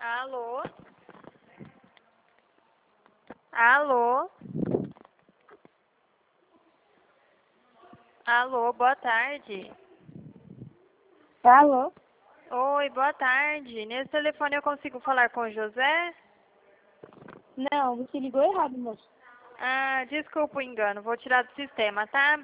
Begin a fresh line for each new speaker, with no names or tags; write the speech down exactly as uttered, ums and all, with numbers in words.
Alô? Alô? Alô, boa tarde.
Alô?
Oi, boa tarde. Nesse telefone eu consigo falar com o José?
Não, você ligou errado, moço.
Ah, desculpa o engano, vou tirar do sistema, tá?